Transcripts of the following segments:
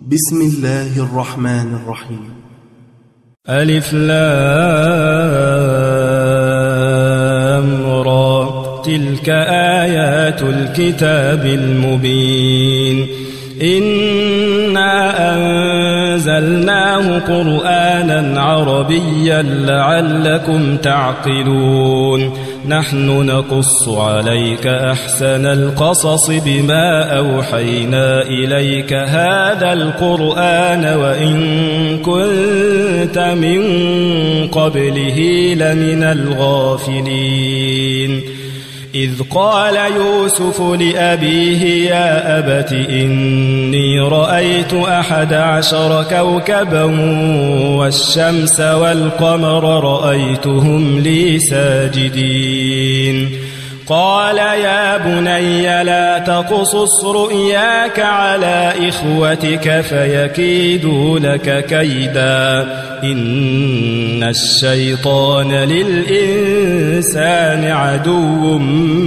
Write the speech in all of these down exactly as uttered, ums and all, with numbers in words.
بسم الله الرحمن الرحيم. ألف لام را، تلك آيات الكتاب المبين. إنا أنزلناه قرآنا عربيا لعلكم تعقلون. نحن نقص عليك أحسن القصص بما أوحينا إليك هذا القرآن وإن كنت من قبله لمن الغافلين. إذ قال يوسف لأبيه يا أبت إني رأيت أحد عشر كوكبا والشمس والقمر رأيتهم لي ساجدين. قال يا بني لا تقصص رؤياك على إخوتك فيكيدوا لك كيدا إن الشيطان للإنسان عدو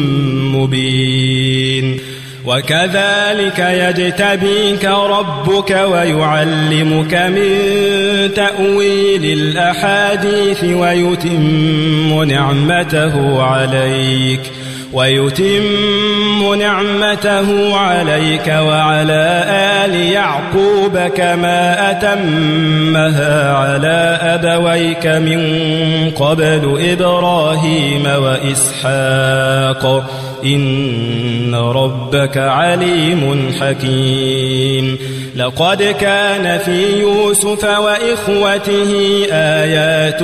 مبين. وكذلك يجتبيك ربك ويعلمك من تأويل الأحاديث ويتم نعمته عليك ويتم نعمته عليك وعلى آل يعقوب كما أتمها على أبويك من قبل إبراهيم وإسحاق إن ربك عليم حكيم. لقد كان في يوسف وإخوته آيات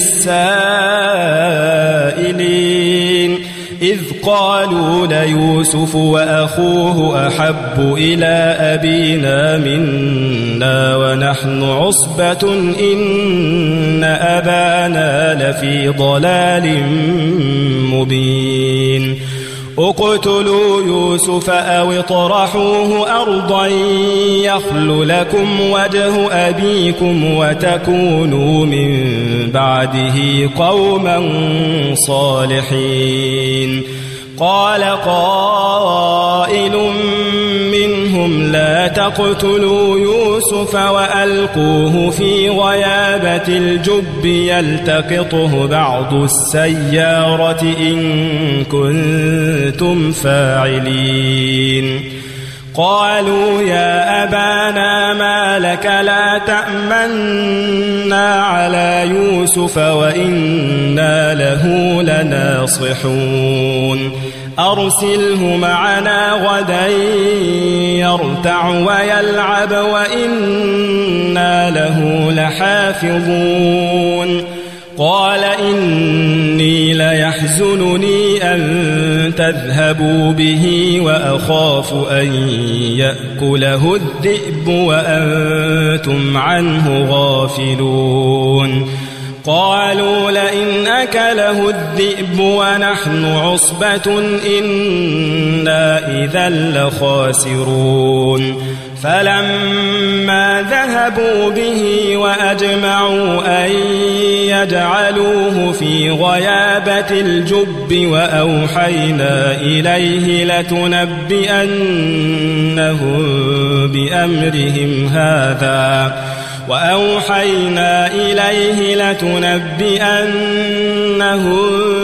للسائلين إذ قالوا ليوسف وأخوه أحب إلى أبينا منا ونحن عصبة إن أبانا لفي ضلال مبين. اقتلوا يوسف أو اطرحوه أرضا يخل لكم وجه أبيكم وتكونوا من بعده قوما صالحين. قال قائل منهم لا تقتلوا يوسف وألقوه في غيابة الجب يلتقطه بعض السيارة إن كنتم فاعلين. قالوا يا أبانا ما لك لا تأمنا على يوسف وإنا له لناصحون. أرسله معنا غدا يرتع ويلعب وإنا له لحافظون. قال إني ليحزنني أن تذهبوا به وأخاف أن يأكله الذئب وأنتم عنه غافلون. قالوا لئن أكله الذئب ونحن عصبة إنا إذا لخاسرون. فلما ذهبوا به وأجمعوا أن يجعلوه في غيابة الجب وأوحينا إليه لتنبئنهم بأمرهم هذا وأوحينا إليه لتنبئنهم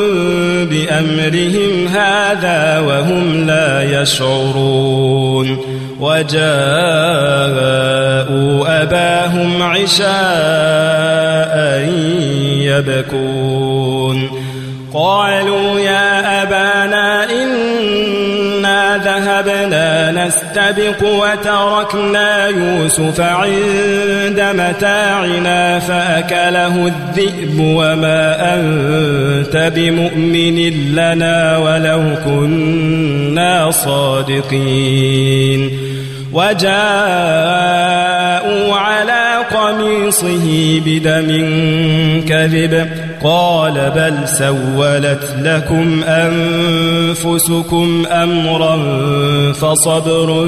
بأمرهم هذا وهم لا يشعرون. وجاءوا أباهم عشاء يبكون. قالوا يا أبانا إنا ذهبنا نستبق وتركنا يوسف عند متاعنا فأكله الذئب وما أنت بمؤمن لنا ولو كنا صادقين. وجاءوا على قميصه بدم كذب قال بل سولت لكم أنفسكم أمرا فصبر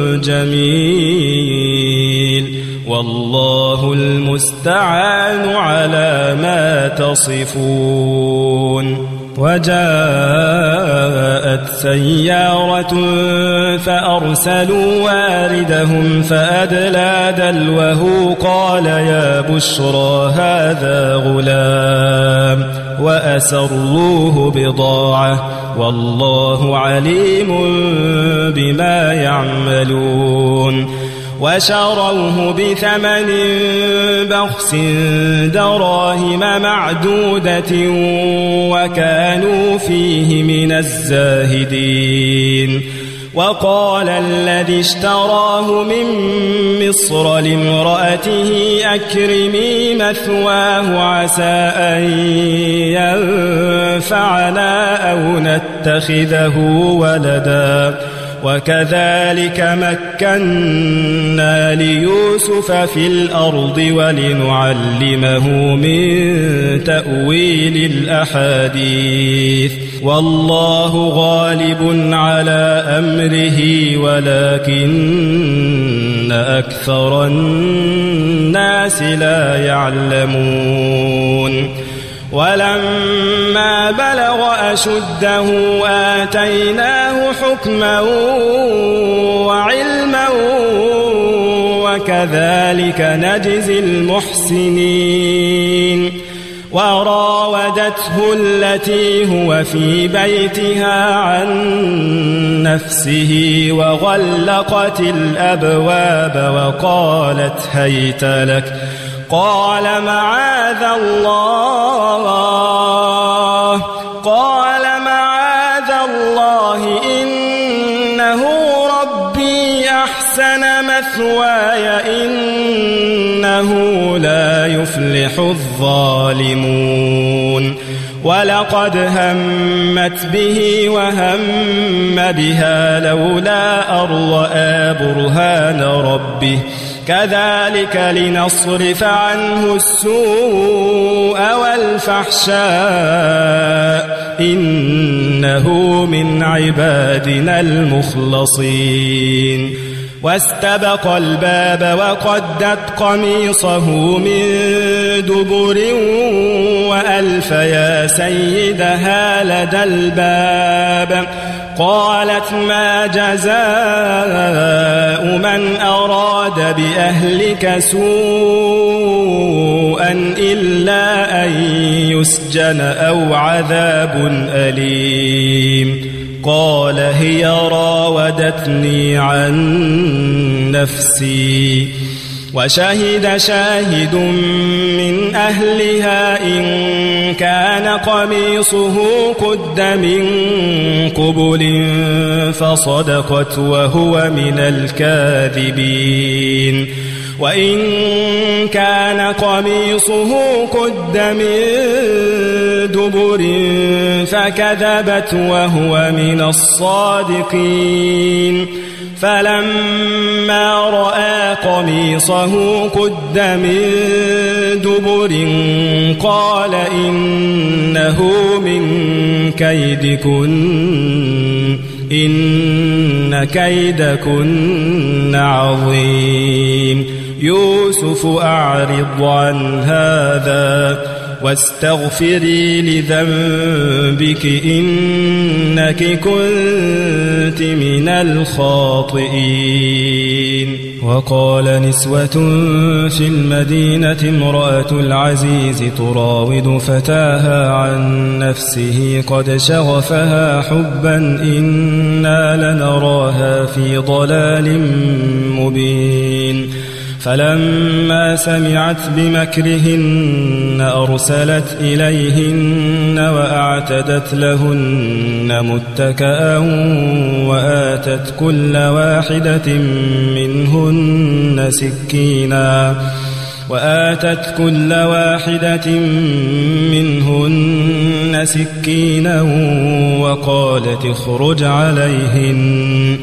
جميل والله المستعان على ما تصفون. وجاءت سيارة فأرسلوا واردهم فأدلى دلوه قال يا بشرى هذا غلام وأسروه بضاعة والله عليم بما يعملون وشروه بثمن بخس دراهم معدودة وكانوا فيه من الزاهدين وقال الذي اشتراه من مصر لامرأته أكرمي مثواه عسى أن ينفعنا أو نتخذه ولدا وكذلك مكنا ليوسف في الأرض ولنعلمه من تأويل الأحاديث والله غالب على أمره ولكن أكثر الناس لا يعلمون ولما بلغ أشده آتيناه حكما وعلما وكذلك نجزي المحسنين وراودته التي هو في بيتها عن نفسه وغلقت الأبواب وقالت هيت لك قال معاذ الله قال معاذ الله إنه ربي أحسن مثواي إنه لا يفلح الظالمون ولقد همت به وهم بها لولا أن رأى برهان ربه كذلك لنصرف عنه السوء والفحشاء إنه من عبادنا المخلصين واستبق الباب وقدت قميصه من دبر وألف يا سيدها لدى الباب قالت ما جزاء من أراد بأهلك سوءا إلا أن يسجن أو عذاب أليم قال هي راودتني عن نفسي وشهد شاهد من أهلها إن كان قميصه قد من قبل فصدقت وهو من الكاذبين وإن كان قميصه قد من دبر فكذبت وهو من الصادقين فلما رأى قميصه قد من دبر قال إنه من كيدكن إن كيدكن عظيم يوسف أعرض عن هذا واستغفري لذنبك إنك كنت من الخاطئين وقال نسوة في المدينة امرأة العزيز تراود فتاها عن نفسه قد شغفها حبا إنا لنراها في ضلال مبين فلما سمعت بمكرهن أرسلت إليهن وأعتدت لهن متكئا وآتت كل واحدة منهن سكينا وآتت كل واحدة منهن سكينا وقالت اخرج عليهن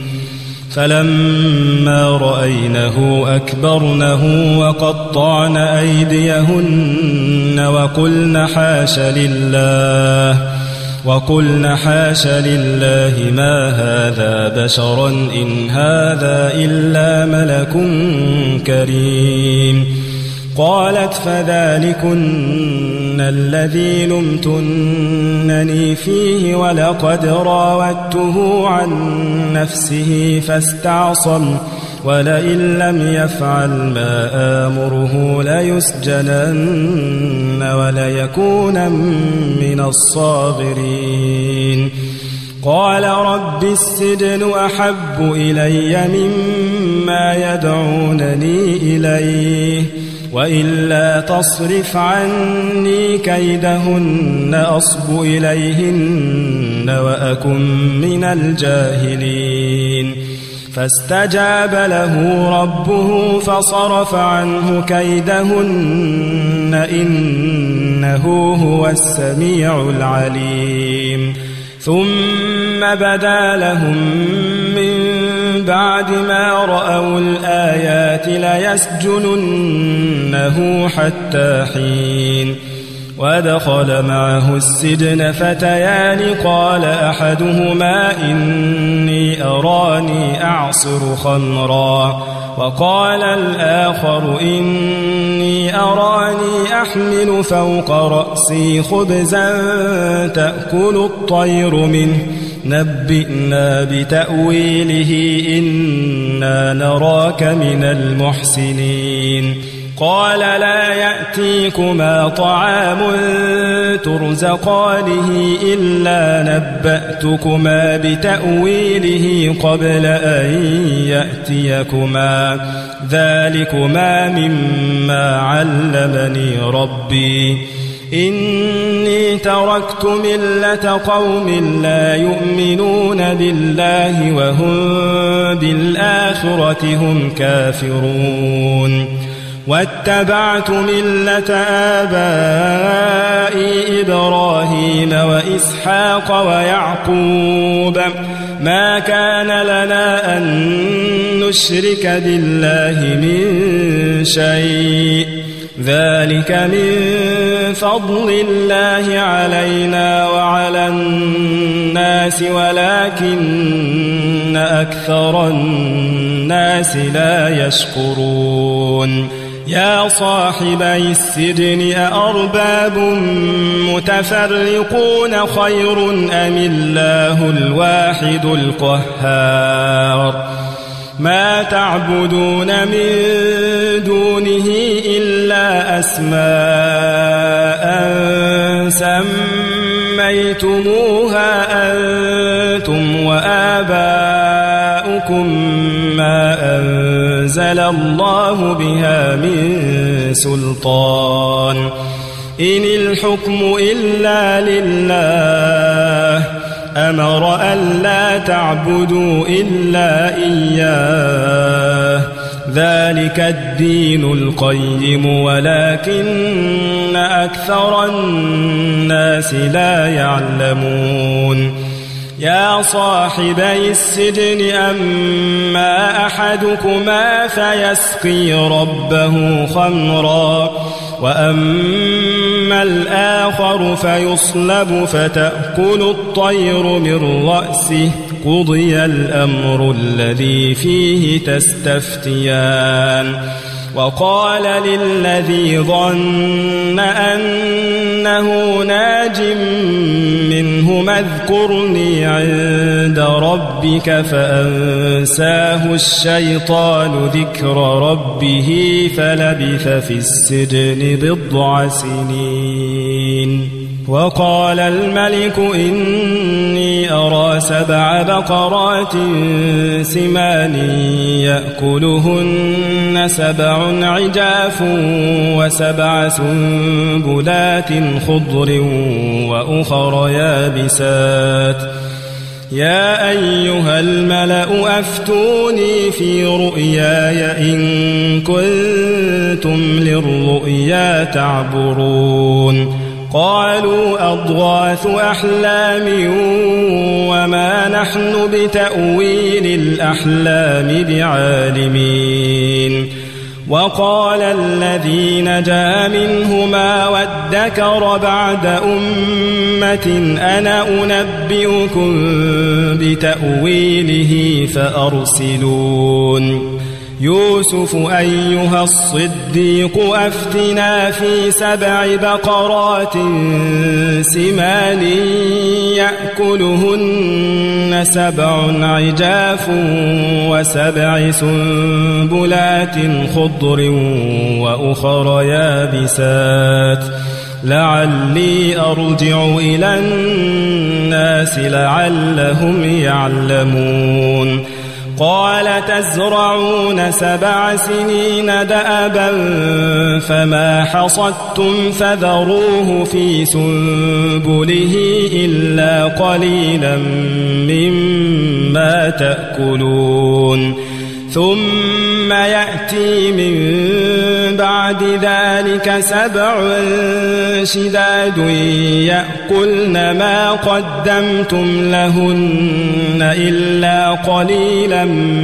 فلما رأينه أكبرنه وقطعن أيديهن وقلن حاش لله وقلن حاش لله ما هذا بشرا إن هذا إلا ملك كريم قالت فذلكن الذي لمتنني فيه ولقد راودته عن نفسه فاستعصم ولئن لم يفعل ما آمره ليسجنن وليكون من الصاغرين قال رب السجن أحب إلي مما يدعونني إليه وإلا تصرف عني كيدهن أصب إليهن وأكن من الجاهلين فاستجاب له ربه فصرف عنه كيدهن إنه هو السميع العليم ثم بدا لهم من بعد ما رأوا الآيات ليسجننه حتى حين ودخل معه السجن فتيان قال أحدهما إني أراني أعصر خمرا وقال الآخر إني أراني أحمل فوق رأسي خبزا تأكل الطير منه نبئنا بتأويله إنا نراك من المحسنين قال لا يأتيكما طعام ترزقانه إلا نبأتكما بتأويله قبل أن يأتيكما ذلكما مما علمني ربي إني تركت ملة قوم لا يؤمنون بالله وهم بالآخرة هم كافرون واتبعت ملة آبائي إبراهيم وإسحاق ويعقوب ما كان لنا أن نشرك بالله من شيء ذلك من فضل الله علينا وعلى الناس ولكن أكثر الناس لا يشكرون يا صاحبي السجن أأرباب متفرقون خير أم الله الواحد القهار ما تعبدون من دونه إلا أسماء سميتموها أنتم وآباؤكم ما أنزل الله بها من سلطان إن الحكم إلا لله أمر ألا تعبدوا إلا إياه ذلك الدين القيم ولكن أكثر الناس لا يعلمون يا صاحبي السجن أما أحدكما فيسقي ربه خمرا وأما الآخر فيصلب فتأكل الطير من رأسه قضي الأمر الذي فيه تستفتيان وقال للذي ظن أنه ناج منهما اذكرني عند ربك فأنساه الشيطان ذكر ربه فلبث في السجن بضع سنين وقال الملك إني أرى سبع بقرات سمان يأكلهن سبع عجاف وسبع سنبلات خضر وأخر يابسات يا أيها الملأ أفتوني في رؤياي إن كنتم للرؤيا تعبرون قالوا أضغاث أحلام وما نحن بتأويل الأحلام بعالمين وقال الذي نجا منهما وادكر بعد أمة أنا أنبئكم بتأويله فأرسلون يوسف أيها الصديق أفتنا في سبع بقرات سمان يأكلهن سبع عجاف وسبع سنبلات خضر وأخر يابسات لعلي أرجع إلى الناس لعلهم يعلمون قال تزرعون سبع سنين دأبا فما حصدتم فذروه في سنبله إلا قليلا مما تأكلون ثم يأتي من بعد ذلك سبع شداد يأكلن ما قدمتم لهن إلا قليلا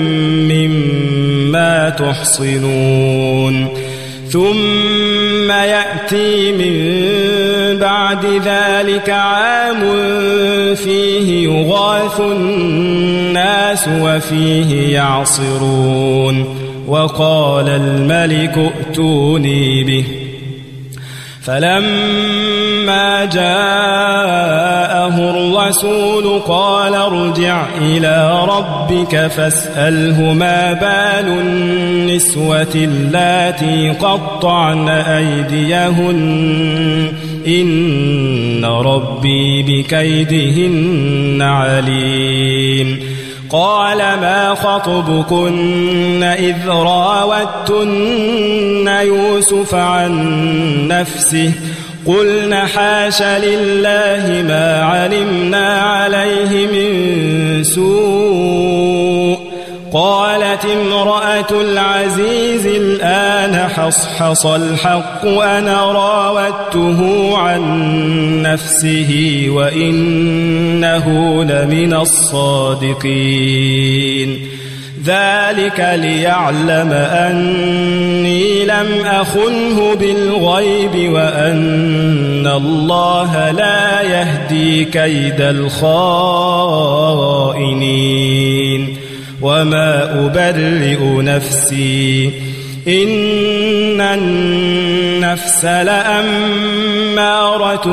مما تحصنون ثم يأتي من بعد ذلك عام فيه يغاث الناس وفيه يعصرون وقال الملك ائتوني به فلما جاءه الرسول قال ارجع إلى ربك فاسأله ما بال النسوة اللاتي قطعن أيديهن إن ربي بكيدهن عليم قال ما خطبكن إذ راوتن يوسف عن نفسه قلنا حاش لله ما علمنا عليه من سوء قالت امرأة العزيز الآن حصحص الحق أنا راودته عن نفسه وإنه لمن الصادقين ذلك ليعلم أني لم أخنه بالغيب وأن الله لا يهدي كيد الخائنين وما أبرئ نفسي إن النفس لأمارة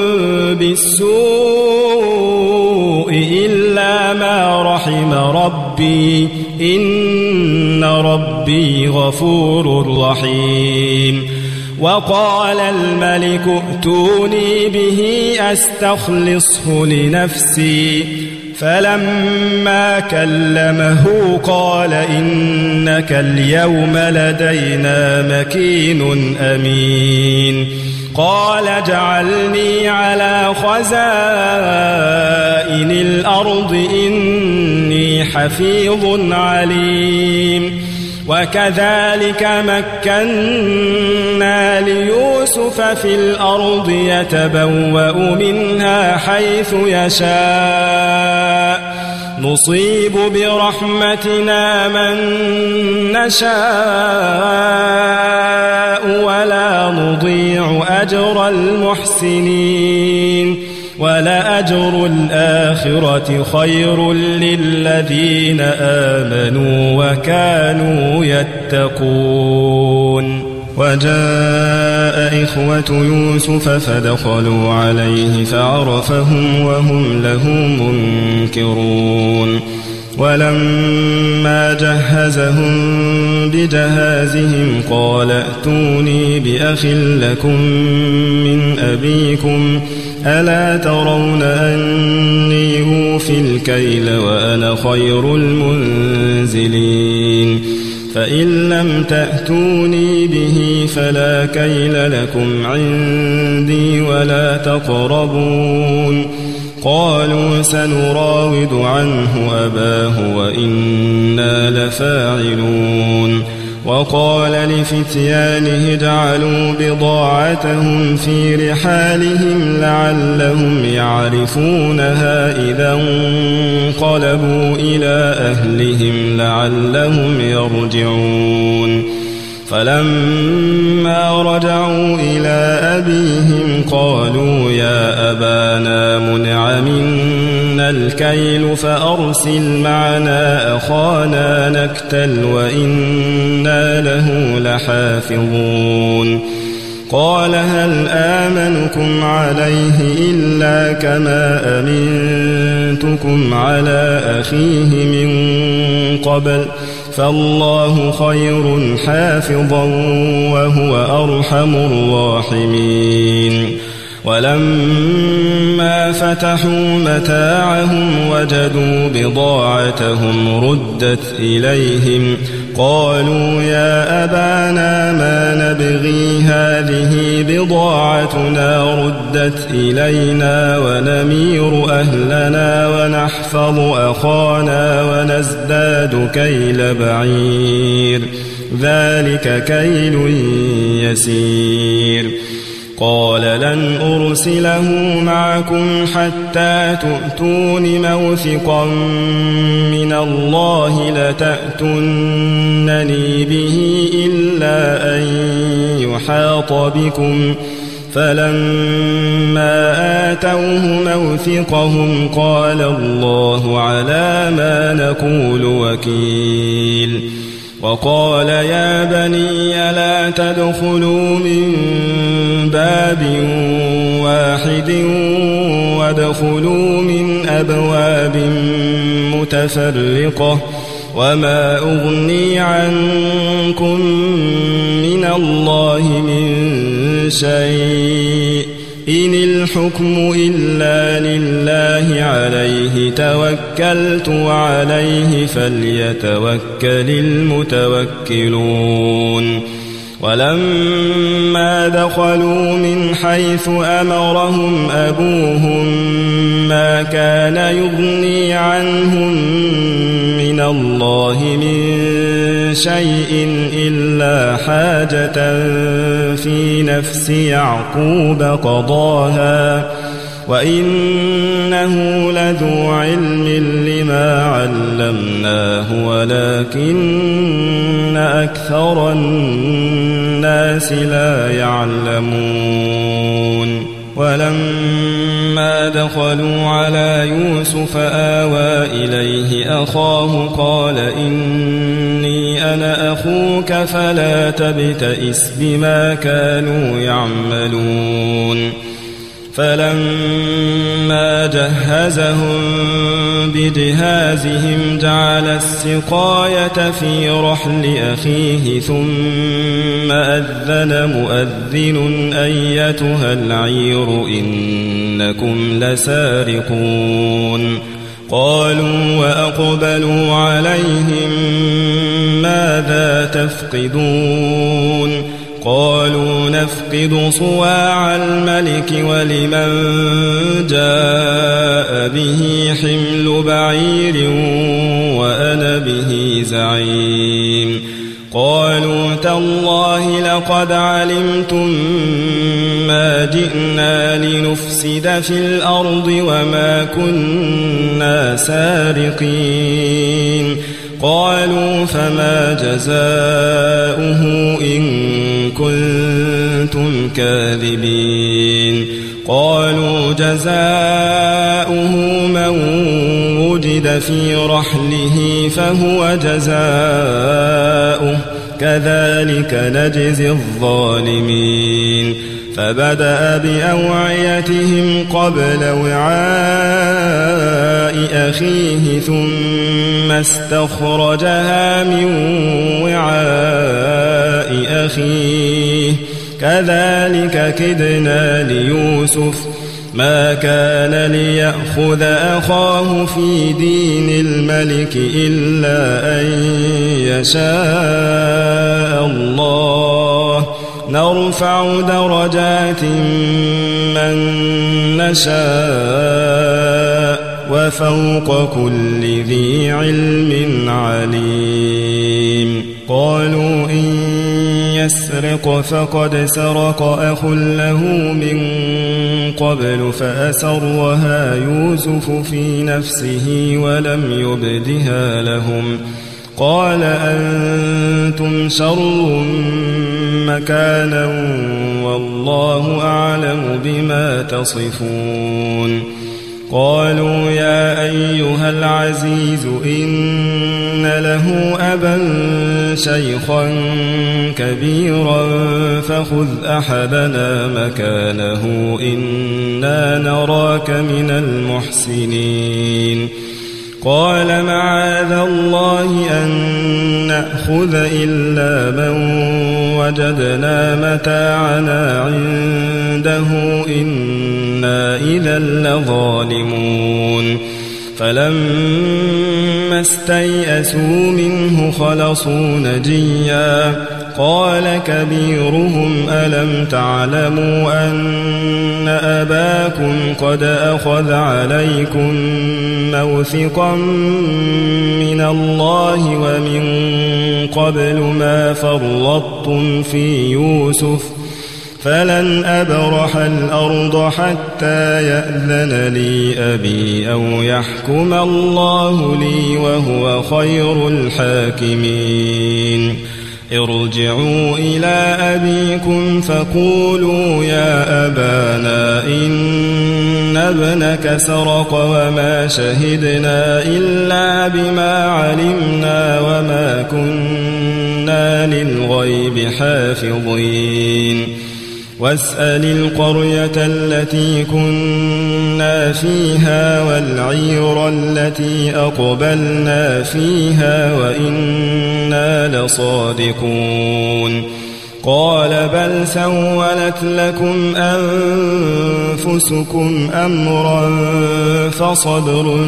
بالسوء إلا ما رحم ربي إن ربي غفور رحيم وقال الملك ائتوني به أستخلصه لنفسي فلما كلمه قال إنك اليوم لدينا مكين أمين قال اجعلني على خزائن الأرض إني حفيظ عليم وكذلك مكنا ليوسف في الأرض يتبوأ منها حيث يشاء نصيب برحمتنا من نشاء ولا نضيع أجر المحسنين ولأجر الآخرة خير للذين آمنوا وكانوا يتقون وجاء إخوة يوسف فدخلوا عليه فعرفهم وهم له منكرون ولما جهزهم بجهازهم قال ائتوني بأخ لكم من أبيكم ألا ترون أني أوفي الكيل وأنا خير المنزلين فإن لم تأتوني به فلا كيل لكم عندي ولا تقربون قالوا سنراود عنه أباه وإنا لفاعلون وقال لفتيانه اجعلوا بضاعتهم في رحالهم لعلهم يعرفونها إذا انقلبوا إلى أهلهم لعلهم يرجعون فلما رجعوا إلى أبيهم قالوا يا أبانا منع منا الكيل فأرسل معنا أخانا نكتل وإنا له لحافظون قال هل آمنكم عليه إلا كما أمنتكم على أخيه من قبل فالله خير حافظا وهو أرحم الراحمين ولما فتحوا متاعهم وجدوا بضاعتهم ردت إليهم قالوا يا أبانا ما نبغي هذه بضاعتنا ردت إلينا ونمير أهلنا ونحفظ أخانا ونزداد كيل بعير ذلك كيل يسير قال لن أرسله معكم حتى تؤتون موثقا من الله لتأتونني به إلا أن يحاط بكم فلما آتوه موثقهم قال الله على ما نقول وكيل وقال يا بني لا تدخلوا من باب واحد وادخلوا من أبواب متفرقة وما أغني عنكم من الله من شيء إن الحكم إلا لله عليه توكلت وعليه فليتوكل المتوكلون ولما دخلوا من حيث أمرهم أبوهم ما كان يغني عنهم من الله من شيء إلا حاجة في نفس يعقوب قضاها وإنه لذو علم لما علمناه ولكن أكثر الناس لا يعلمون ولما دخلوا على يوسف آوى إليه أخاه قال إني أنا أخوك فلا تبتئس بما كانوا يعملون فلما جهزهم بجهازهم جعل السقاية في رحل أخيه ثم أذن مؤذن أيتها العير إنكم لسارقون قالوا وأقبلوا عليهم ماذا تفقدون قالوا نفقد صواع الملك ولمن جاء به حمل بعير وأنا به زعيم قالوا تالله لقد علمتم ما جئنا لنفسد في الأرض وما كنا سارقين قالوا فما جزاؤه إن كنتم كاذبين قالوا جزاؤه من وجد في رحله فهو جزاؤه كذلك نجزي الظالمين فبدأ بأوعيتهم قبل وعاء أخيه ثم استخرجها من وعاء أخيه كذلك كدنا ليوسف ما كان ليأخذ أخاه في دين الملك إلا أن يشاء الله نرفع درجات من نشاء وفوق كل ذي علم عليم قالوا إن يسرق فقد سرق أخ له من قبل فأسرها يوسف في نفسه ولم يبدها لهم قال أنتم شر مكانا والله أعلم بما تصفون قالوا يا أيها العزيز إن له أبا شيخا كبيرا فخذ أحدنا مكانه إنا نراك من المحسنين قال معاذ الله أن نأخذ إلا من وجدنا متاعنا عنده إنا إذا لظالمون فلما استيئسوا منه خلصوا نجيا قال كبيرهم ألم تعلموا أن أباكم قد أخذ عليكم موثقا من الله ومن قبل ما فرطتم في يوسف فلن أبرح الأرض حتى يأذن لي أبي أو يحكم الله لي وهو خير الحاكمين ارجعوا إلى أبيكم فقولوا يا أبانا إن ابنك سرق وما شهدنا إلا بما علمنا وما كنا للغيب حافظين واسأل القرية التي كنا فيها والعير التي أقبلنا فيها وإنا لصادقون قال بل سولت لكم أنفسكم أمرا فصبر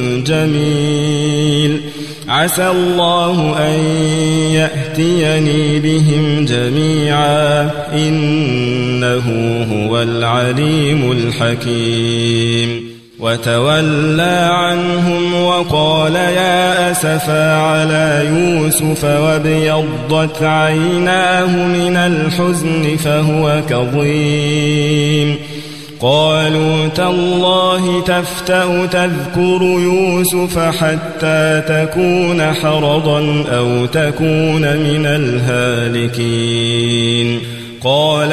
جميل عسى الله أن يأتيني بهم جميعا إنه هو العليم الحكيم وتولى عنهم وقال يا أسفا على يوسف وابيضت عيناه من الحزن فهو كظيم قالوا تالله تفتأ تذكر يوسف حتى تكون حرضا أو تكون من الهالكين قال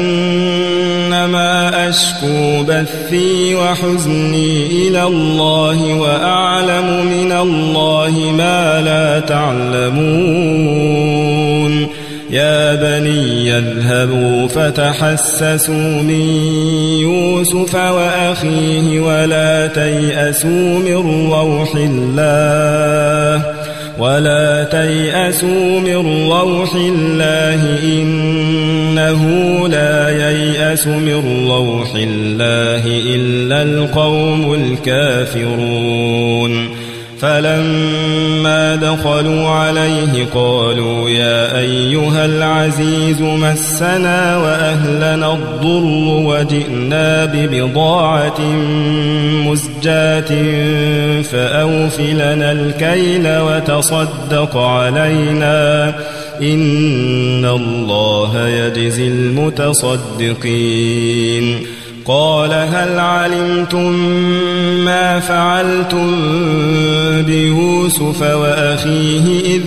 إنما أشكو بثي وحزني إلى الله وأعلم من الله ما لا تعلمون يا بني يذهبوا فتحسسوا من يوسف وأخيه ولا تيأسوا من روح الله ولا تيأسوا من روح الله إنه لا ييأس من روح الله إلا القوم الكافرون فلما دخلوا عليه قالوا يا أيها العزيز مسنا وأهلنا الضر وجئنا ببضاعة مزجاة فأوف لنا الكيل وتصدق علينا إن الله يجزي المتصدقين قال هل علمتم ما فعلتم بيوسف وأخيه إذ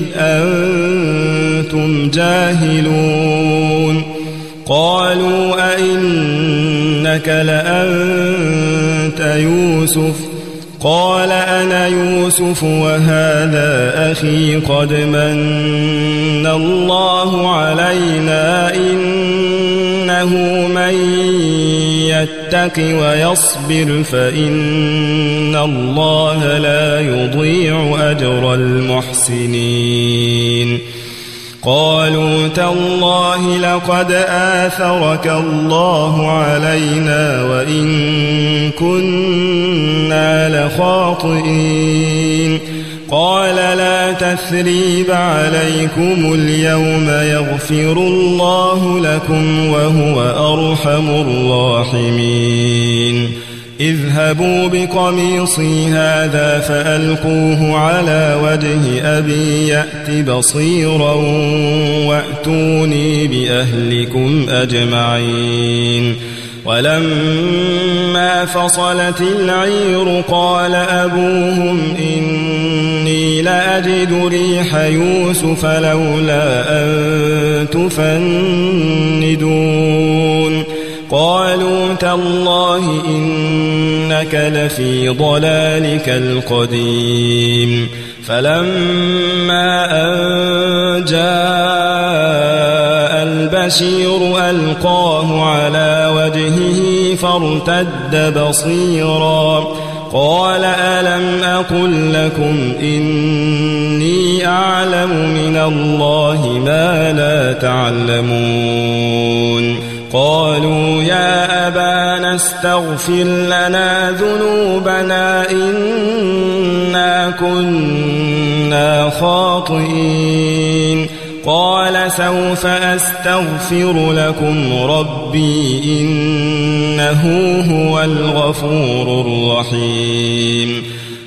أنتم جاهلون قالوا أئنك لأنت يوسف قال أنا يوسف وهذا أخي قد من الله علينا إنه من يتق ويصبر فإن الله لا يضيع أجر المحسنين قالوا تالله لقد آثرك الله علينا وإن كنا لخاطئين قال لا تثريب عليكم اليوم يغفر الله لكم وهو أرحم الراحمين اذهبوا بقميصي هذا فألقوه على وجه أبي يأت بصيرا وأتوني بأهلكم أجمعين ولما فصلت العير قال أبوهم إني لأجد ريح يوسف لولا أن تفندون قالوا تالله إن إنك لفي ضلالك القديم فلما أن جاء البشير ألقاه على وجهه فارتد بصيرا قال ألم أقل لكم إني أعلم من الله ما لا تعلمون قالوا يا أبانا استغفر لنا ذنوبنا إنا كنا خاطئين قال سوف أستغفر لكم ربي إنه هو الغفور الرحيم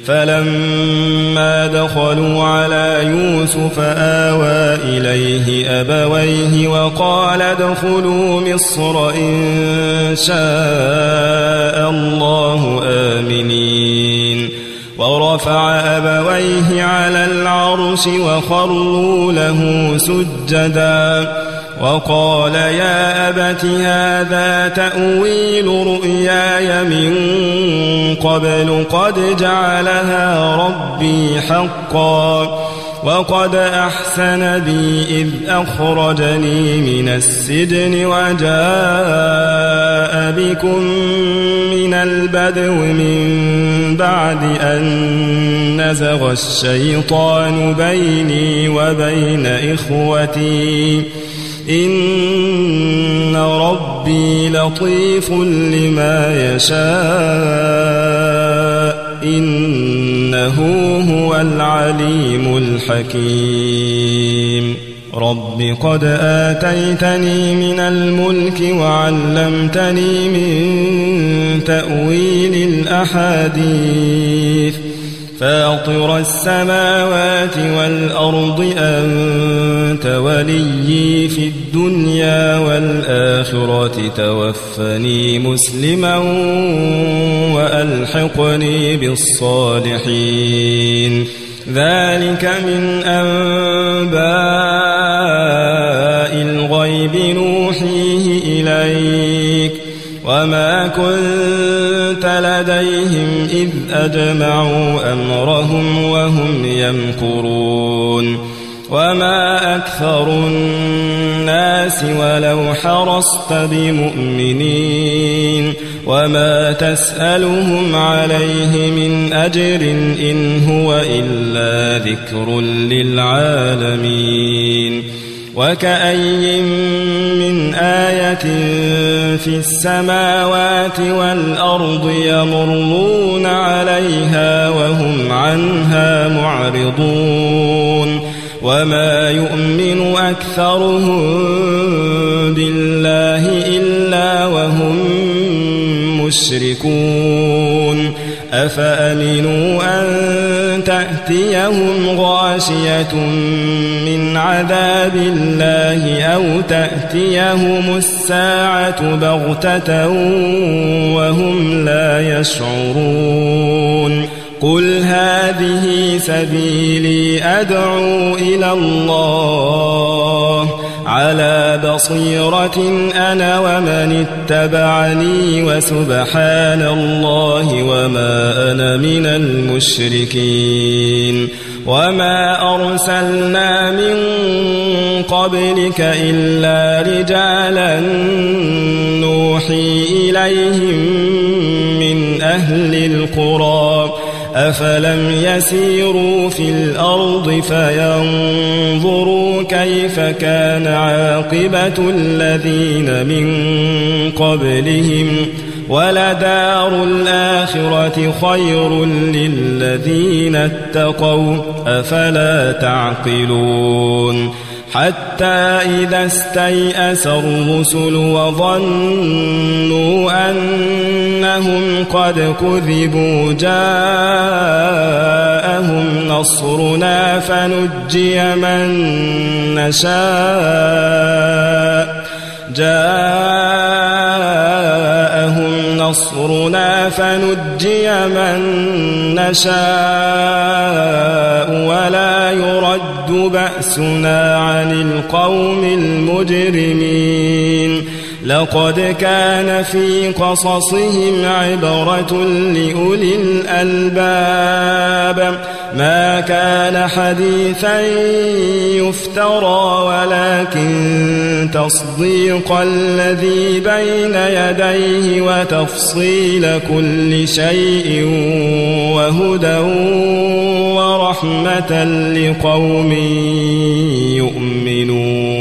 فلما دخلوا على يوسف آوى إليه أبويه وقال ادخلوا مصر إن شاء الله آمنين ورفع أبويه على العرش وخروا له سجدا وقال يا أبت هذا تأويل رؤياي من قبل قد جعلها ربي حقا وقد أحسن بي إذ أخرجني من السجن وجاء بكم من البدو من بعد أن نزغ الشيطان بيني وبين إخوتي إن ربي لطيف لما يشاء إنه هو العليم الحكيم رب قد آتيتني من الملك وعلمتني من تأويل الأحاديث فاطر السماوات والأرض أنت وليي في الدنيا والآخرة توفني مسلما وألحقني بالصالحين ذلك من أنباء الغيب نوحيه إليك وما كنت لديهم إذ أجمعوا أمرهم وهم يمكرون وما أكثر الناس ولو حرصت بمؤمنين وما تسألهم عليه من أجر إن هو إلا ذكر للعالمين وكأي من آية في السماوات والأرض يمرون عليها وهم عنها معرضون وما يؤمن أكثرهم بالله إلا وهم مشركون أفأمنوا أن تأتيهم غاشية من عذاب الله أو تأتيهم الساعة بغتة وهم لا يشعرون قل هذه سبيلي أدعو إلى الله على بصيرة أنا ومن اتبعني وسبحان الله وما أنا من المشركين وما أرسلنا من قبلك إلا رجالا نوحي إليهم من أهل القرى أفلم يسيروا في الأرض فينظروا كيف كان عاقبة الذين من قبلهم ولدار الآخرة خير للذين اتقوا أفلا تعقلون حتى إذا استيأس الرسل وظنوا أنهم قد كذبوا جاءهم نصرنا فنجي من نشاء جاءهم نصرنا فنجي من نشاء ولا يرد بأسنا عن القوم المجرمين لقد كان في قصصهم عبرة لأولي الألباب ما كان حديثا يفترى ولكن تصديق الذي بين يديه وتفصيل كل شيء وهدى ورحمة لقوم يؤمنون